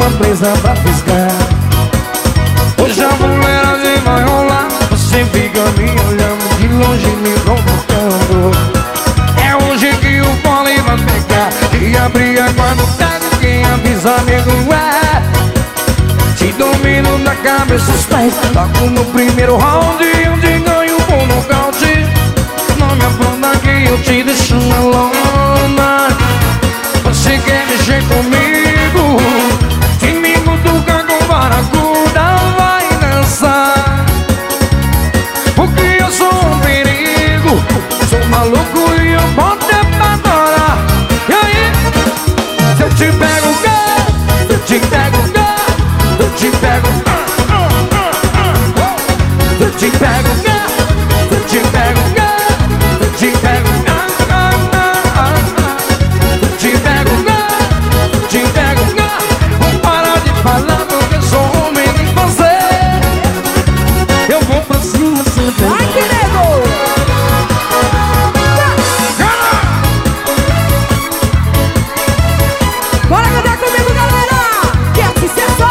uma presa pra fisgar. Hoje a fuleiragem vai rolar, você fica me olhando de longe, me provocando. É hoje que o pole vai pegar, e a briga quando pega, quem avisa nego é. Te domino da cabeça aos pés, toco no primeiro round, onde ganho por nocaute. Não me apronta que eu te deixo na lona. Você quer mexer comigo? Se me cutucar com baracuda, vai dançar. Porque eu sou um perigo, sou maluco e eu boto é pra adorar. E aí? Se eu te pego, se eu te pego, eu te pego, eu te pego, eu te pego, eu te pego, eu te pego, eu te pego. Vou parar de falar porque eu sou homem de você. Eu vou pra cima sempre. Ai, que nego! Bora cantar comigo, galera! Que é sucesso!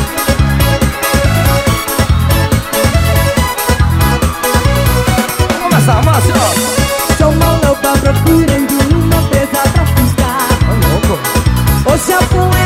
Começa, Márcio. Sou maluca procurando uma presa pra fisgar. Ô, louco. Hoje a